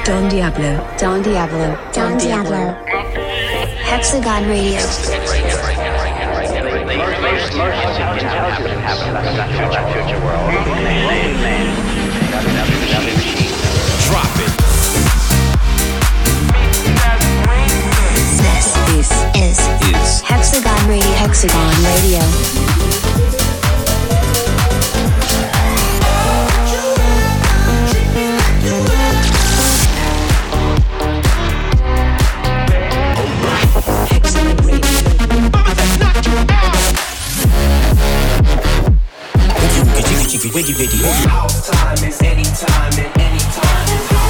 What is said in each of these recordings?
Don Diablo. Don Diablo. Don Diablo. Hexagon Radio. Drop it. This is Hexagon Radio. Hexagon Radio. Wiggy wiggy. House time is anytime and anytime.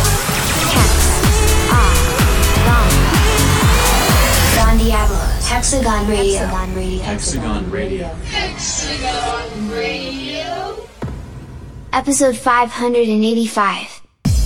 Don Diablo. Hexagon Radio. Hexagon Radio. Hexagon Radio. Episode 585.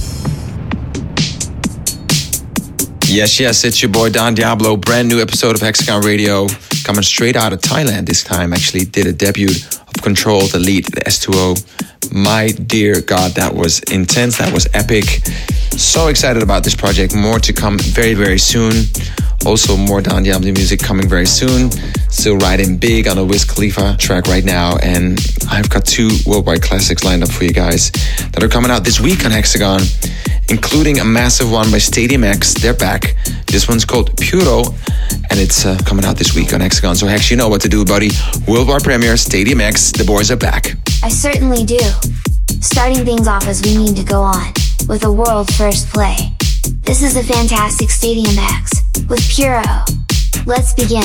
Yes, it's your boy Don Diablo. Brand new episode of Hexagon Radio. Coming straight out of Thailand this time. Actually did a debut of Control, the lead, the S2O. My dear God, that was intense. That was epic. So excited about this project. More to come very, very soon. Also more Don Diablo music coming very soon. Still riding big on a Wiz Khalifa track right now. And I've got 2 worldwide classics lined up for you guys that are coming out this week on Hexagon, including a massive one by Stadium X. They're back. This one's called Puro, and it's coming out this week on Hexagon. So Hex, you know what to do, buddy. Worldwide premiere, Stadium X. The boys are back. I certainly do. Starting things off as we need to go on, with a world first play. This is a fantastic Stadium X, with Puro. Let's begin.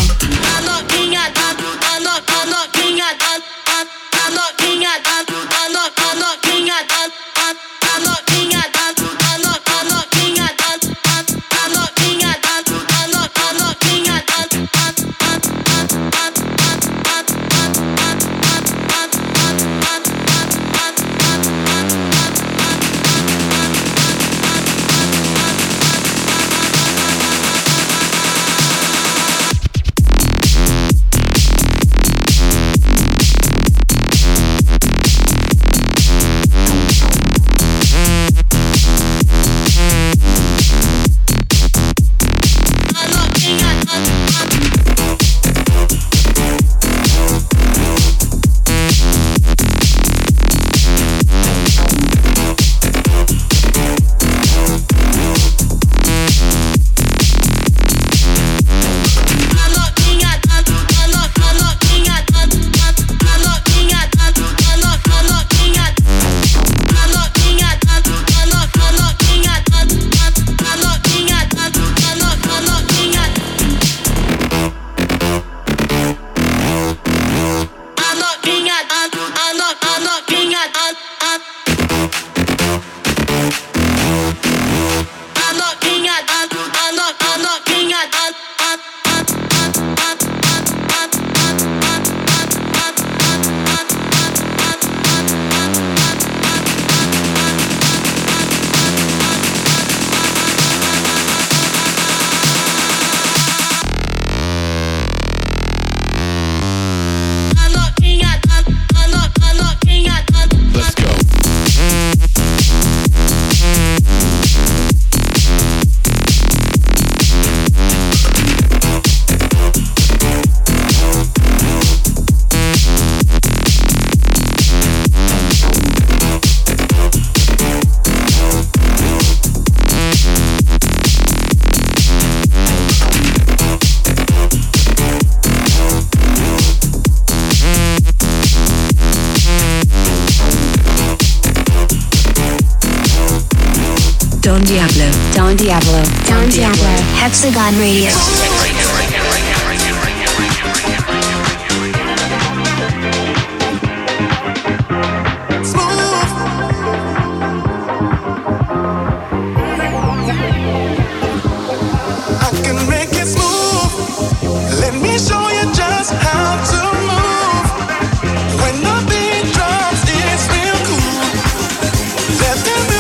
Don Diablo. Don Diablo. Don Diablo. Hexagon Radio.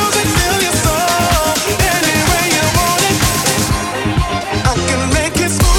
I can make it smooth.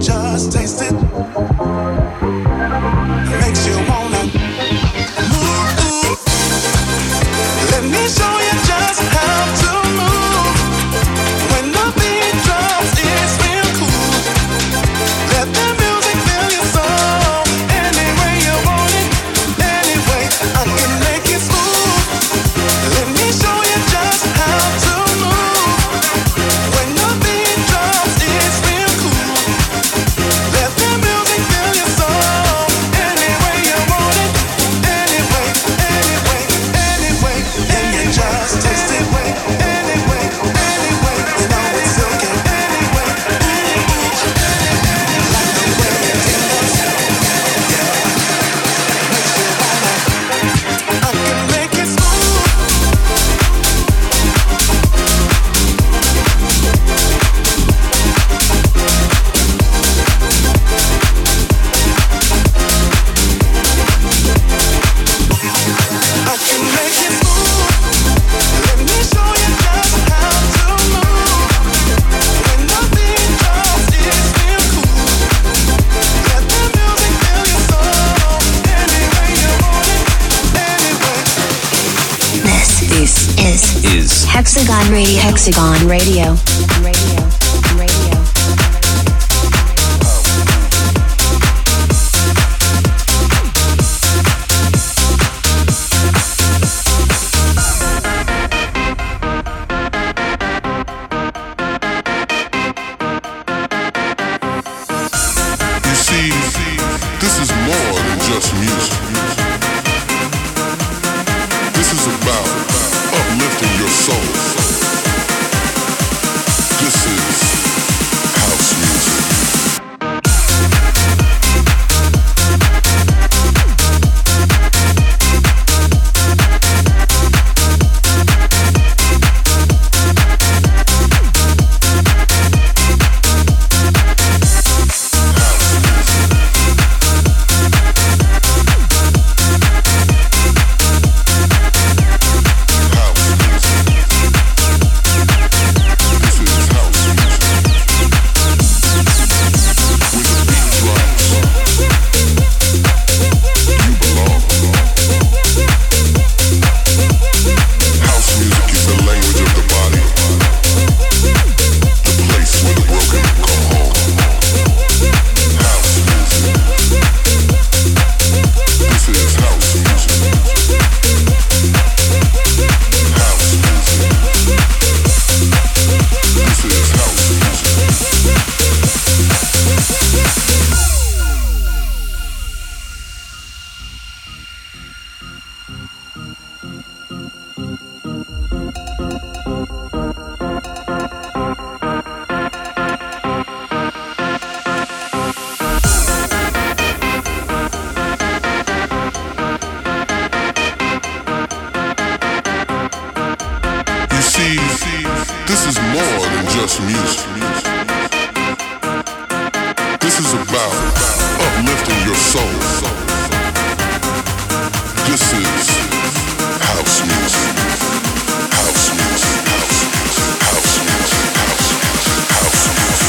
just taste it. Makes you wanna move. Let me show you just how to move. When the beat drops, it's real cool. Let the music fill your soul. Any way you want it, anyway I can make it smooth. Let me show you just how to move. When the beat drops, it's real cool. Let the music fill your soul. Any way you want it, anyway, anyway, anyway, and you just taste it. Anyway, anyway, you know it's silky. Anyway, like the way it tingles. Yeah, makes you wanna. I can make it smooth. I can make it smooth. Let me show you just how to move. When the beat drops, it's real cool. Let the music fill your soul. Any way you want it, anyway. This is Hexagon Radio. Hexagon Radio. Radio. You see, this is more than just music. This is about uplifting your soul. This is house music. This is more than just music. This is about uplifting your soul. This is house music. House music. House music. House music. House music. House music.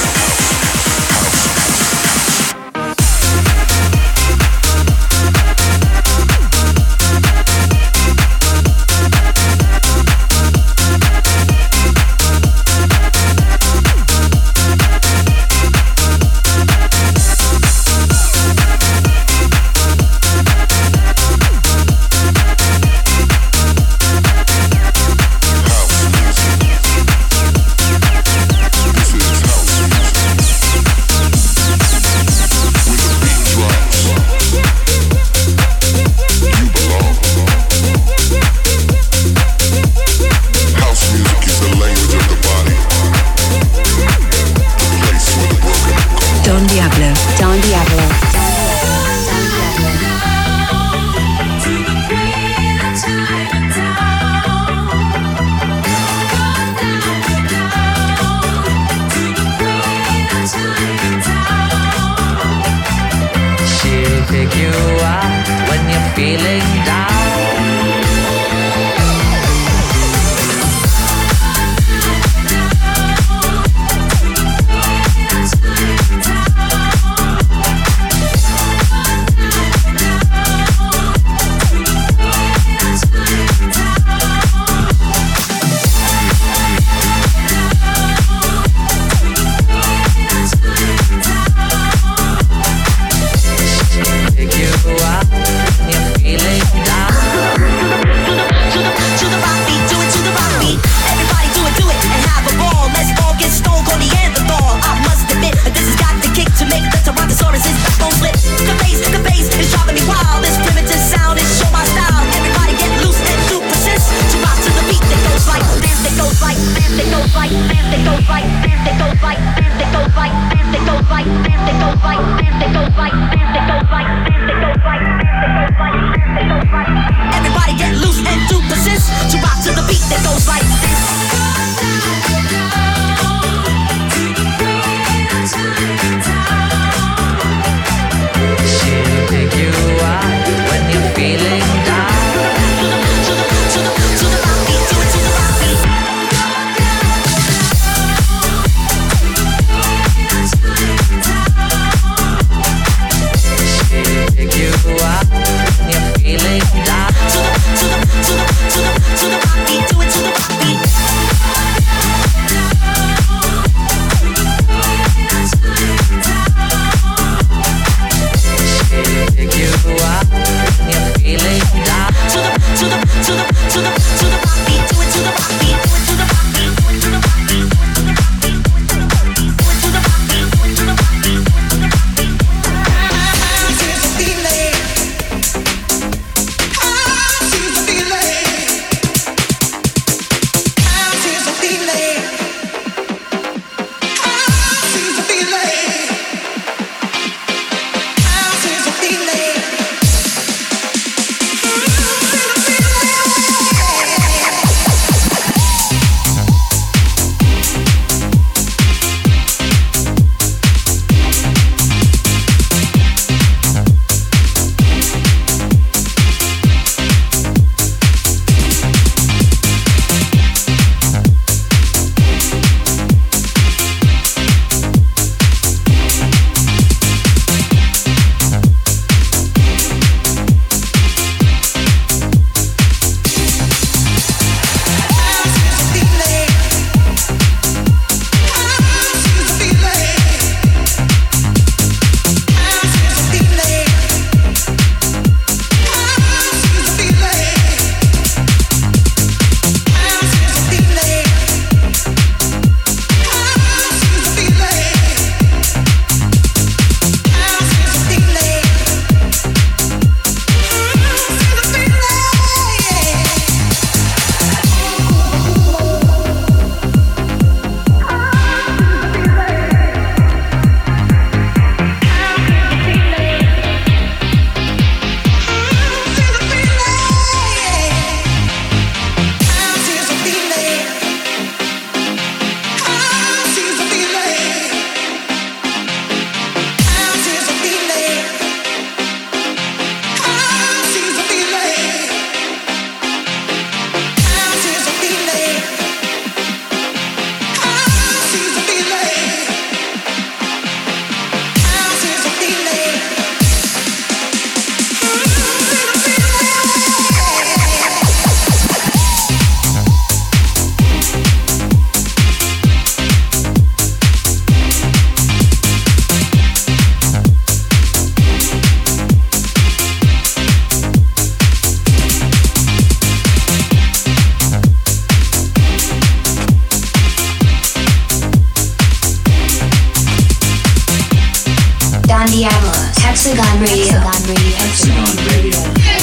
Diablo, Hexagon Radio. Hexagon Radio.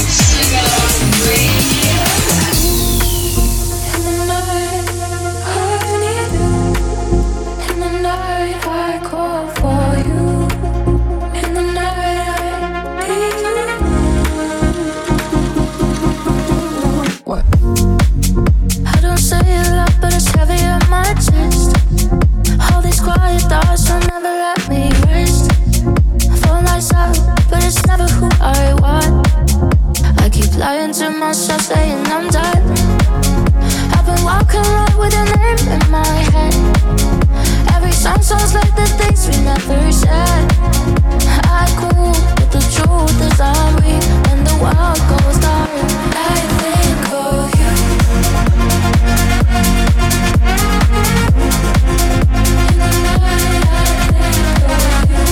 Hexagon Radio. In the night, I need you. In the night, I call for you. In the night, I need you. What? I don't say it loud, but it's heavy on my chest. All these quiet thoughts will never let me rest. For myself, but it's never who I want. I keep lying to myself, saying I'm done. I've been walking around with your name in my head. Every song sounds like the things we never said. I cool, but the truth is I'm weak. When the world goes dark, I think of you. In the night, I think of you.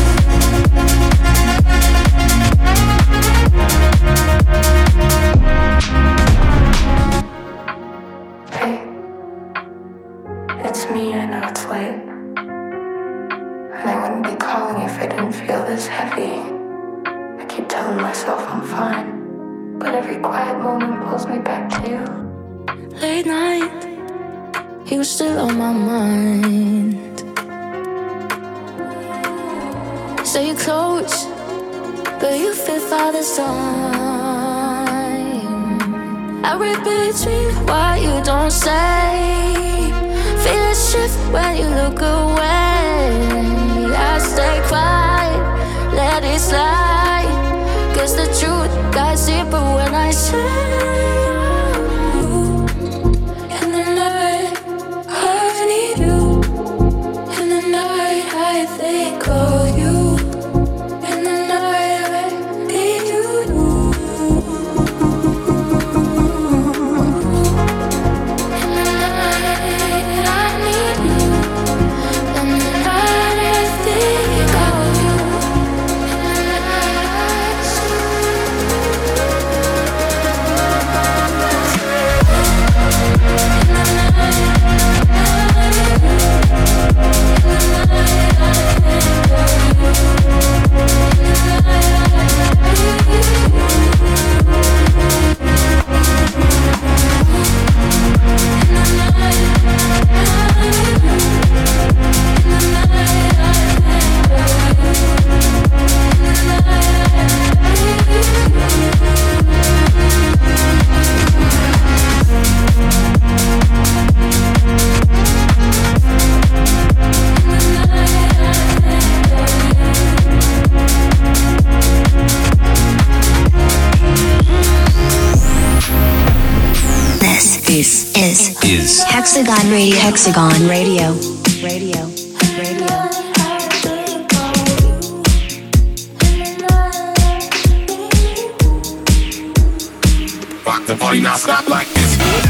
Hey, it's me. I know it's late, and I wouldn't be calling if I didn't feel this heavy. I keep telling myself I'm fine, but every quiet moment pulls me back to you. Late night, you were still on my mind. Say you're close, but you feel for the time. I read between what you don't say. Feel it shift when you look away. I stay quiet, let it slide. Guess the truth got deeper when I say in the night, I need you. In the night, I think of you. In the night, I need you. In the night, I need you. In the night, I think of you. In the night, is Hexagon Radio. Hexagon Radio. Rock the party, now stop like this.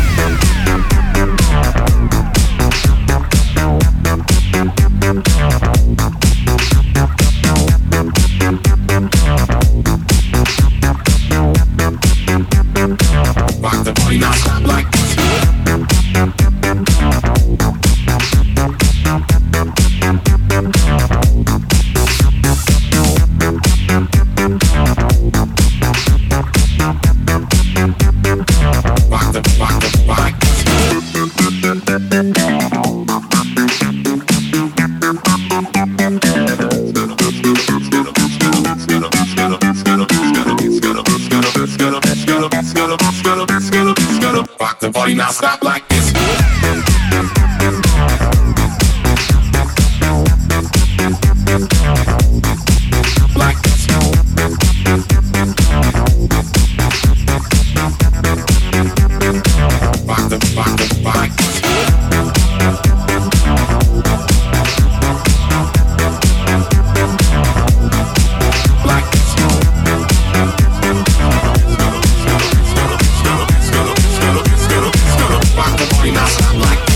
Rock the party, now stop like this. Rock the party, now stop like this. Like this. Rock the like this. Like this. Rock the party, now stop like this.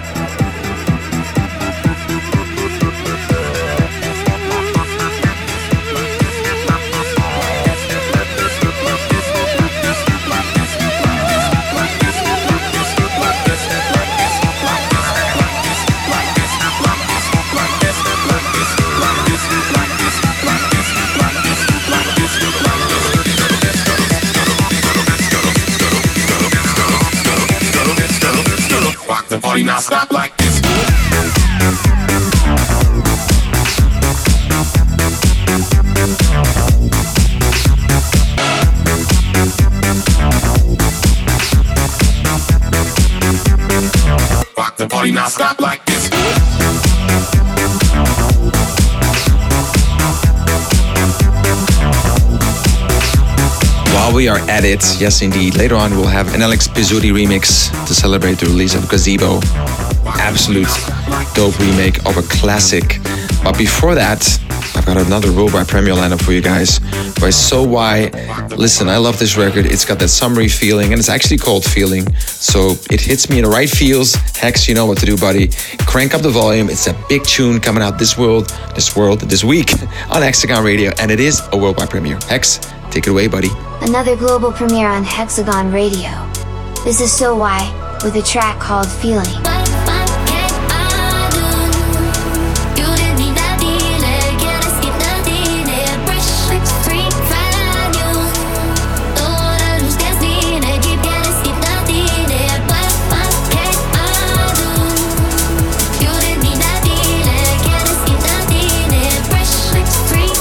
Rock the party, now stop like this. Rock the party, now stop like this. While we are at it, yes indeed, later on we'll have an Alex Pizzuti remix to celebrate the release of Gazebo. Absolute dope remake of a classic. But before that, I've got another Worldwide Premiere lineup for you guys by So Why. Listen, I love this record. It's got that summery feeling, and it's actually called Feeling. So it hits me in the right feels. Hex, you know what to do, buddy. Crank up the volume. It's a big tune coming out this week on Hexagon Radio, and it is a Worldwide Premiere. Hex, take it away, buddy. Another global premiere on Hexagon Radio. This is So Why, with a track called Feeling. Free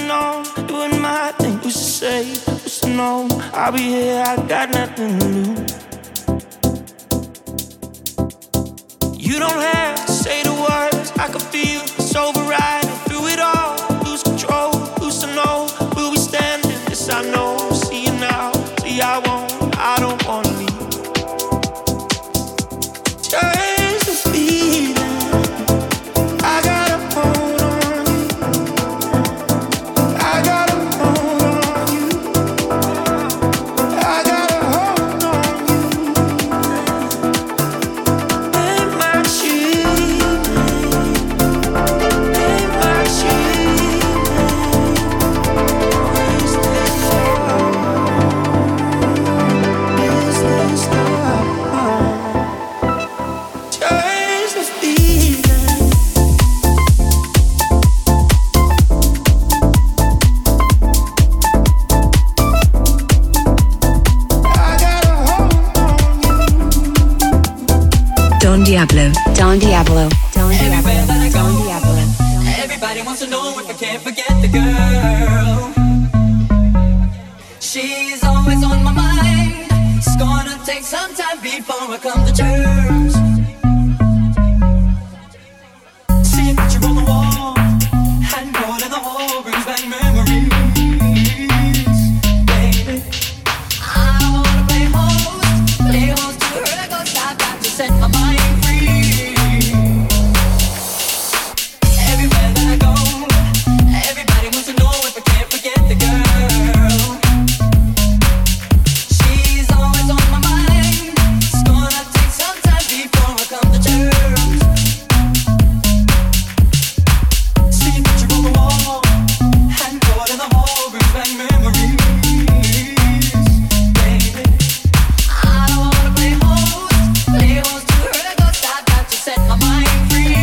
moving on, doing my thing. Who's to say, who's to know? I'll be here, I got nothing to lose. You don't have to say the words, I can feel it's overriding. Through it all, lose control, who's to know? Will we stand in this? I know, see you now, see I don't wanna leave. Change the feeling, I gotta hold on you. I gotta hold on you. I gotta hold on you. Ain't my cheating, ain't my cheating. Is this love? Is this love? Change the feeling. I gotta hold on you. Don Diablo. Don Diablo. Don Diablo. Everywhere that I go, Don Diablo. everybody wants to know if I can't forget the girl. She's always on my mind. It's gonna take some time before I come to terms. See a picture on the wall, handball in the hall brings back memories. Baby, I wanna play host to her, cause I've got to set my mind free. Everywhere that I go, everybody wants to know if I can't forget the girl. She's always on my mind. It's gonna take some time before I come to terms. See a picture on the wall, hand caught in the hall brings back memories. Baby, I don't wanna play host to her, cause I've got to set my mind free.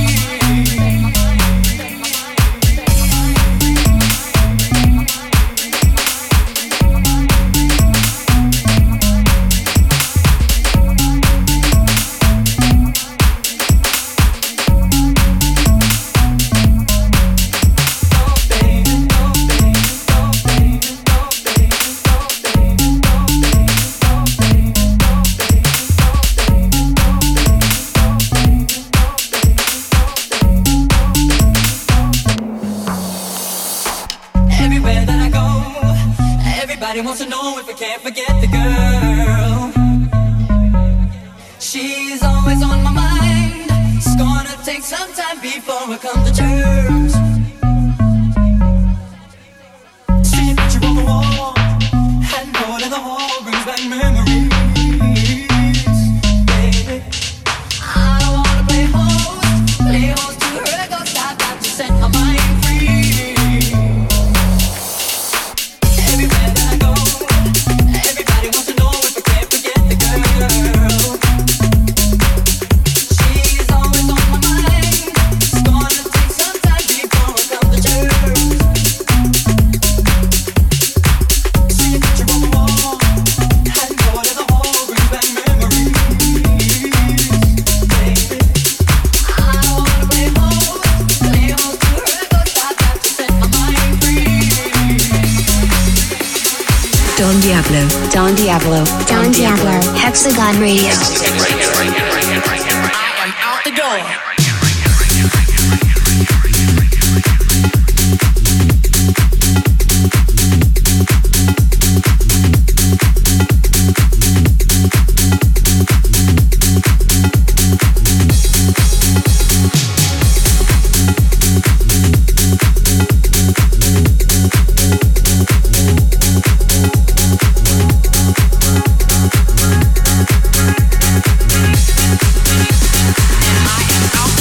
Everywhere that I go, everybody wants to know if I can't forget the girl. She's always on my mind. It's gonna take some time before I come to terms. See a picture on the wall, handball in the hall brings back memories. Baby, I don't wanna play host to her, cause I've got to set my mind free. Everywhere that I go, everybody wants to know if I can't forget the girl. She's always on my mind. It's gonna take some time before I come to terms. See a picture on the wall, hand caught in the hall brings back memories. Baby, I don't wanna play host to her, cause I've got to set my mind free. Don Diablo. Don Diablo. Don Diablo. Hexagon Radio. I am out the door. I am out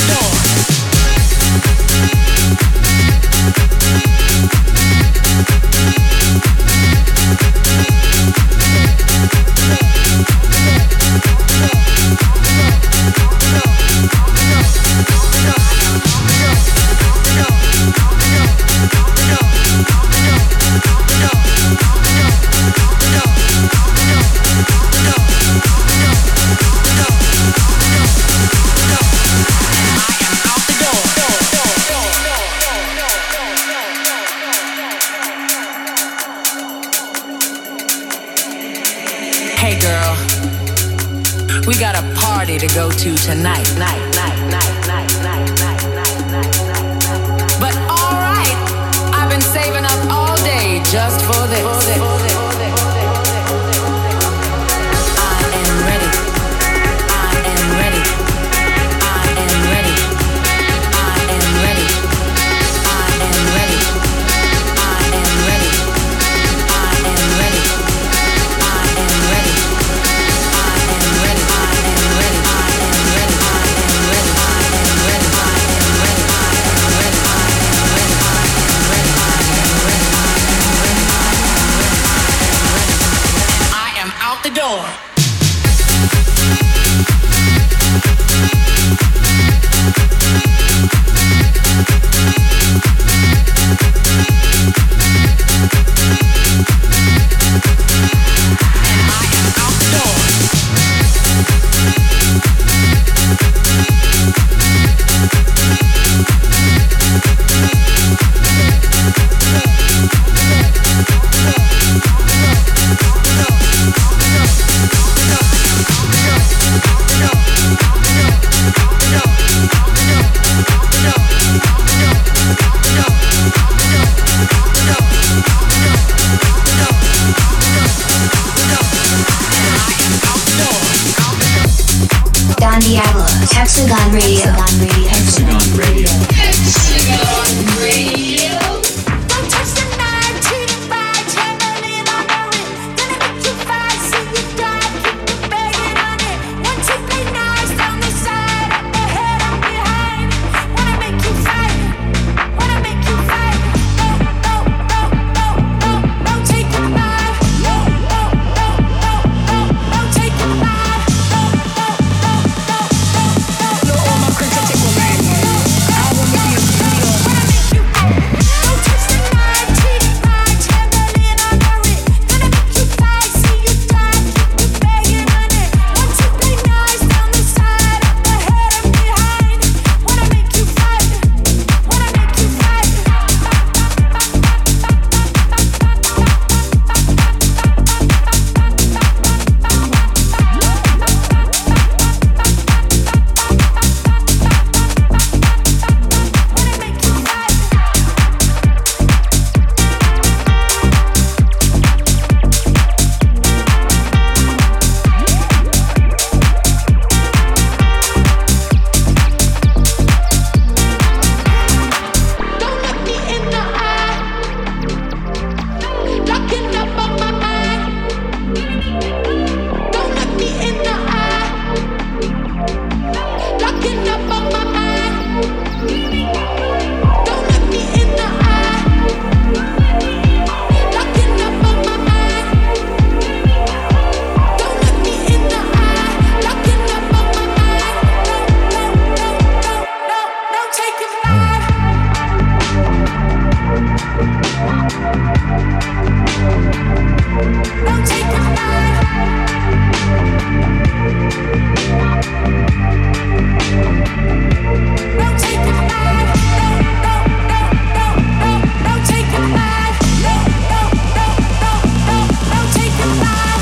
girl. We got a party to go to tonight. But alright, I've been saving up all day just for this. Don Diablo, Hexagon Radio. Hexagon Radio. Hexagon Radio. Don't touch the night, treat it right, channeling on the rim. Gonna make you fight, see you die, keep the begging on it. Want to play nice down the side, up ahead and behind. Wanna make you fight, wanna make you fight. No, take it back. No, take it back. No, all my friends are taking away. I wanna be a hero. Wanna make you don't touch the night, treat it right, channeling on the rim. Gonna make you fight, see you die, keep the begging on it. Want to play nice down the side, up ahead and behind. Wanna make you fight, wanna make you fight. Don't look me in the eye, locking up on my mind. Don't look me in the eye, locking up on my mind. Don't look me in the eye, locking up on my mind. Don't look me in the eye, locking up on my mind. No, take it back. Don't take it back. Don't take it back. Don't take it back. Don't take it back.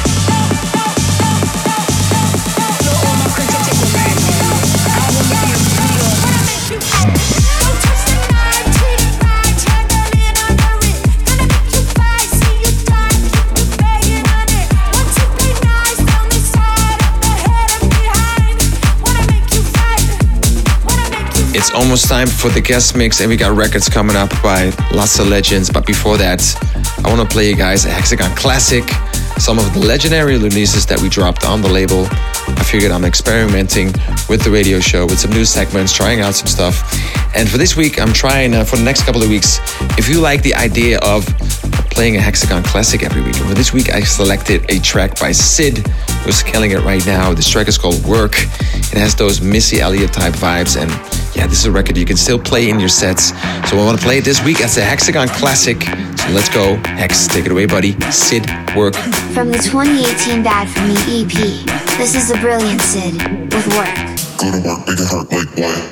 No, all my friends are taking away. I wanna be a hero. Wanna make you don't touch the night, treat it right, channeling on the rim. Gonna make you fight, see you die, keep the begging on it. Want to play nice down the side, up ahead and behind. Wanna make you fight, wanna make you fight. It's almost time for the guest mix, and we got records coming up by lots of legends. But before that, I want to play you guys a Hexagon classic, some of the legendary releases that we dropped on the label. I figured I'm experimenting with the radio show with some new segments, trying out some stuff. And for this week, I'm trying, for the next couple of weeks, if you like the idea of playing a Hexagon classic every week. And for this week, I selected a track by Sid, who's killing it right now. This track is called Work. It has those Missy Elliott type vibes, and yeah, this is a record you can still play in your sets. So I want to play it this week as a Hexagon classic. So let's go. Hex, take it away, buddy. Sid, Work. From the 2018 Bad For Me EP, this is the brilliant Sid with Work. Go to work, make it hurt like what?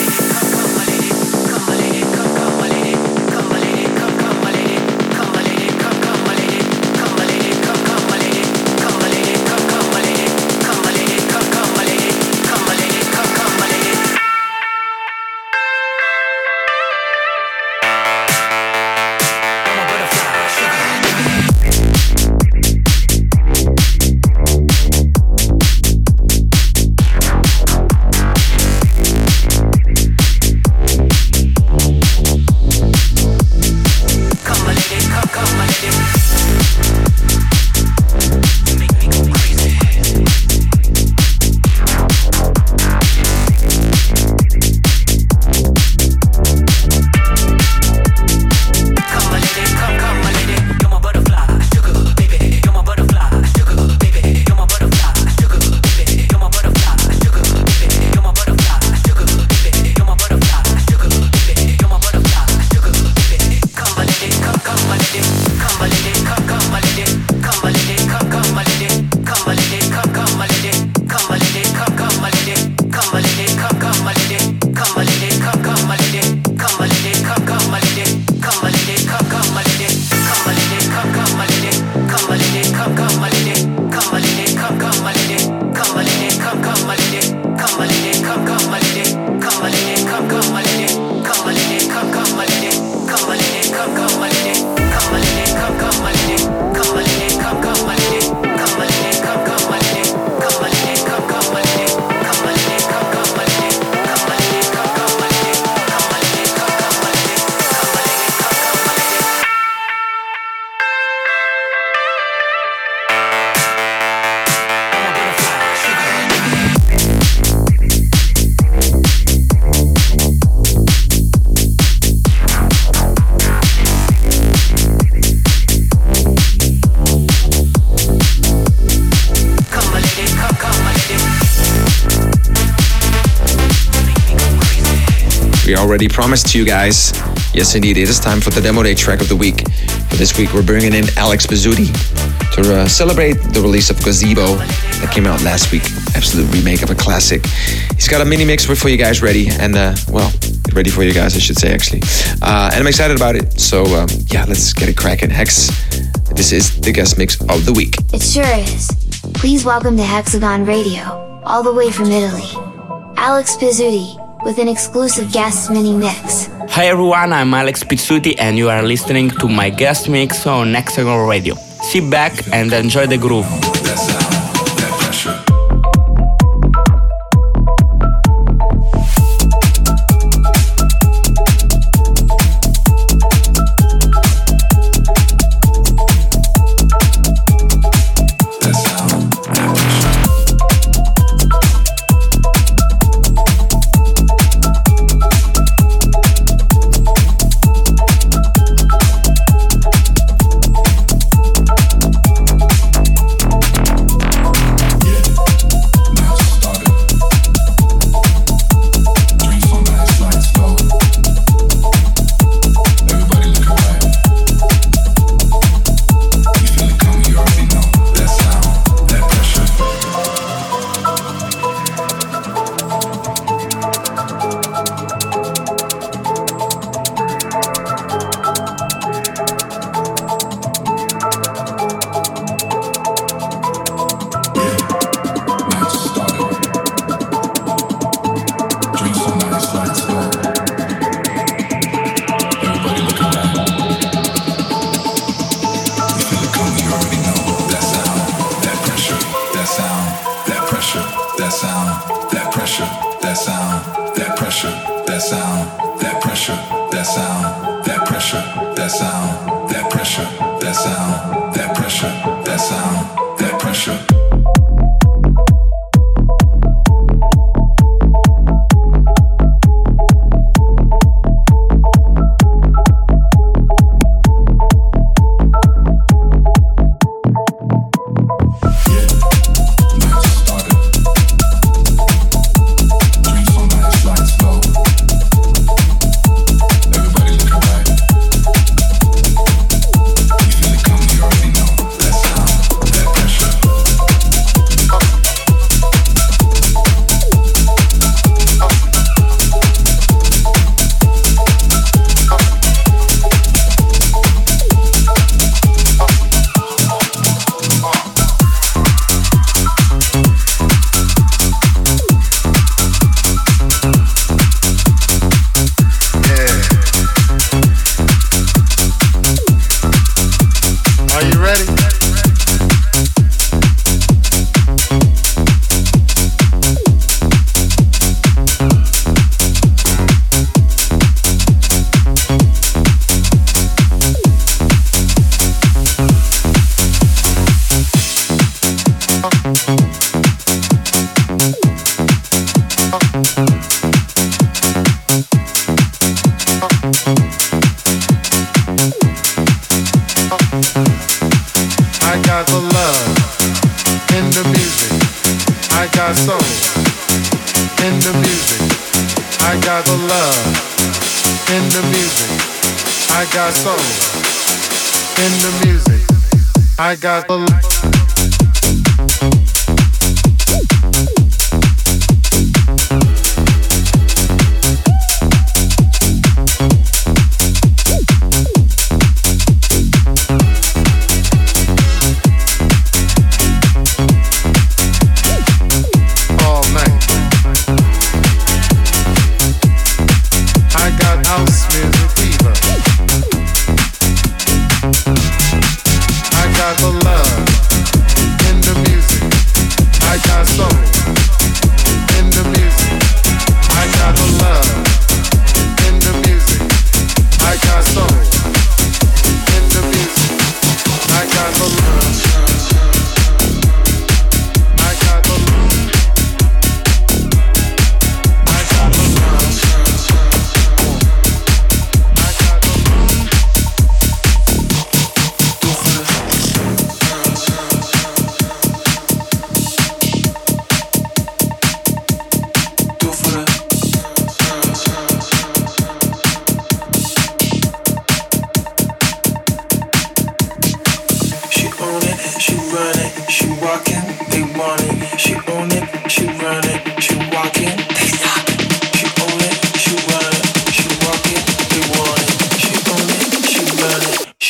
already promised to you guys. Yes, indeed, it is time for the Demo Day track of the week. For this week, we're bringing in Alex Pizzuti to celebrate the release of Gazebo that came out last week. Absolute remake of a classic. He's got a mini mix for you guys ready, and ready for you guys, I should say, actually. And I'm excited about it. So yeah, let's get it cracking. Hex, this is the guest mix of the week. It sure is. Please welcome to Hexagon Radio, all the way from Italy, Alex Pizzuti, with an exclusive guest mini mix. Hi everyone, I'm Alex Pizzuti and you are listening to my guest mix on Hexagon Radio. Sit back and enjoy the groove.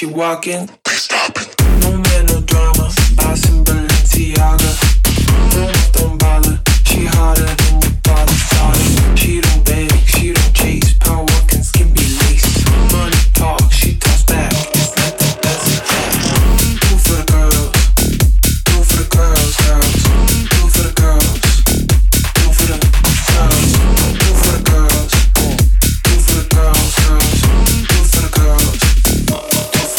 she walking. No man, no drama. Bossing Balenciaga. No, don't bother. She harder than your father's daughter. She don't beg, she don't chase. Power walking, skin be laced. Money talk, she talks back. It's like the best of that. Do for the girls. Do for the girls, girls. Do for the girls. Do for the girls. Do for the girls. Do for the girls, girls. Do for the girls. Do for the girls.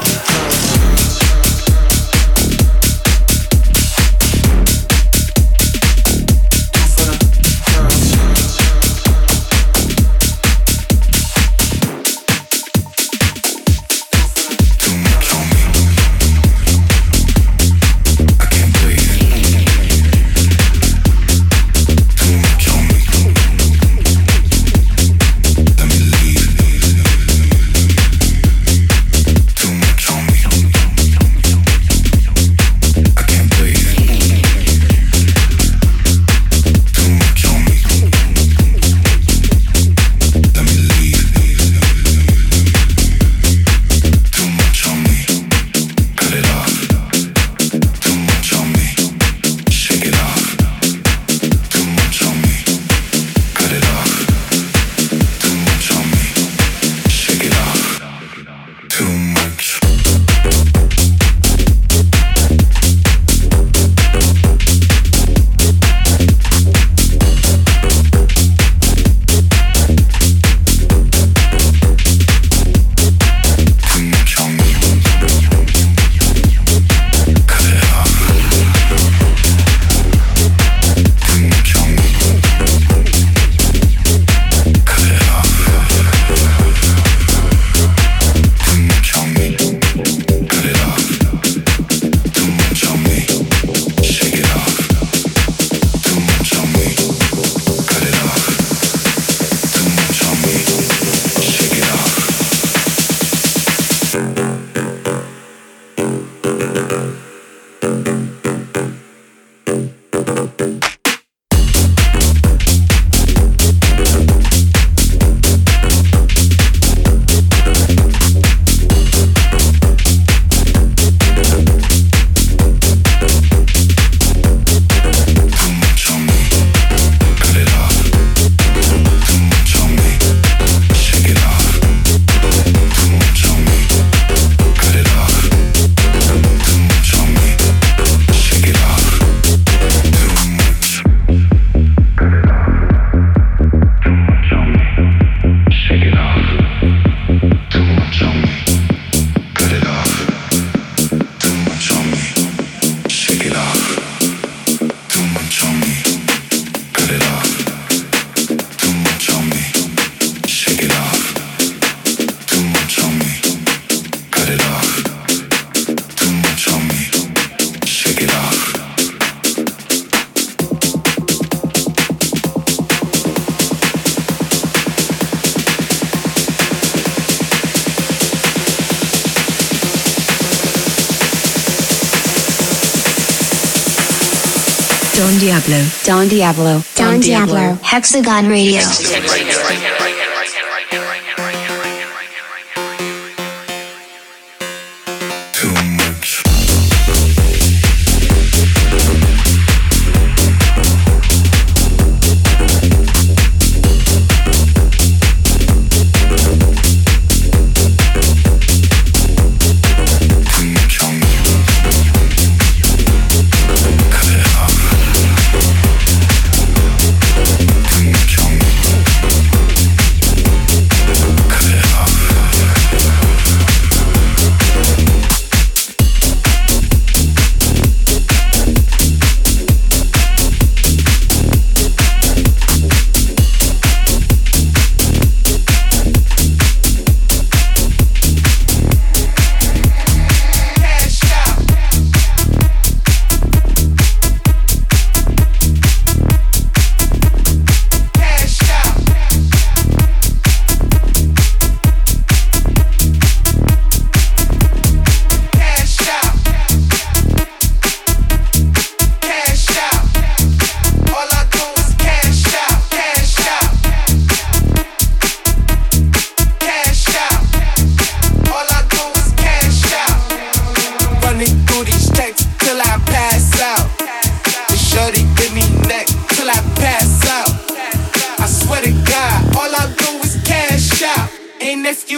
Don Diablo. Don Diablo. Don Diablo. Hexagon Radio.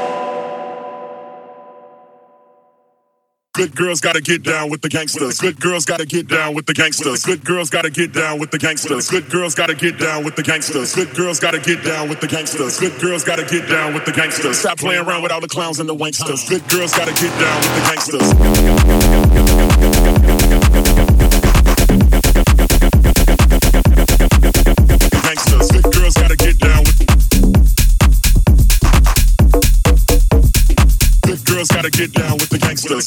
Good girls gotta get down with the gangsters. Good girls gotta get down with the gangsters. Good girls gotta get down with the gangsters. Good girls gotta get down with the gangsters. Good girls gotta get down with the gangsters. Good girls gotta get down with the gangsters. Stop playing around with all the clowns and the wanksters. Good girls gotta get down with the gangsters. Gangsters. Good girls gotta get down with. Good girls gotta get down with the gangsters.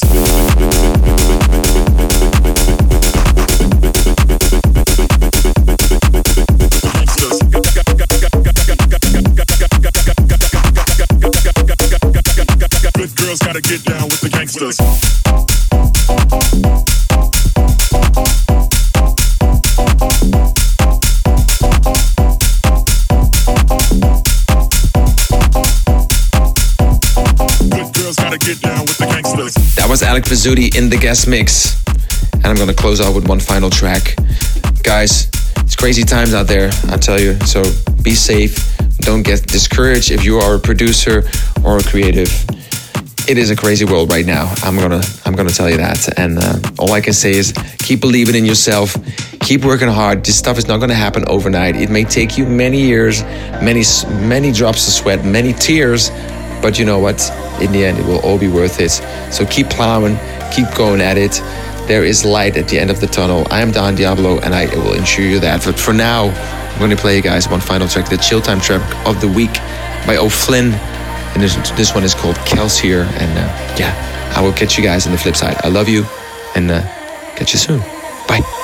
Good girls gotta get down with the gangsters. gotta get down with the gangsters. That was Alec Pizzuti in the guest mix. And I'm gonna close out with one final track. Guys, it's crazy times out there, I tell you. So be safe. Don't get discouraged if you are a producer or a creative. It is a crazy world right now. I'm gonna tell you that. And all I can say is keep believing in yourself. Keep working hard. This stuff is not gonna happen overnight. It may take you many years, many drops of sweat, many tears. But you know what? In the end, it will all be worth it. So keep plowing, keep going at it. There is light at the end of the tunnel. I am Don Diablo, and I will ensure you that. But for now, I'm going to play you guys one final track, the Chill Time track of the week by O'Flynn. And this one is called Kelsier. And I will catch you guys on the flip side. I love you, and catch you soon. Bye.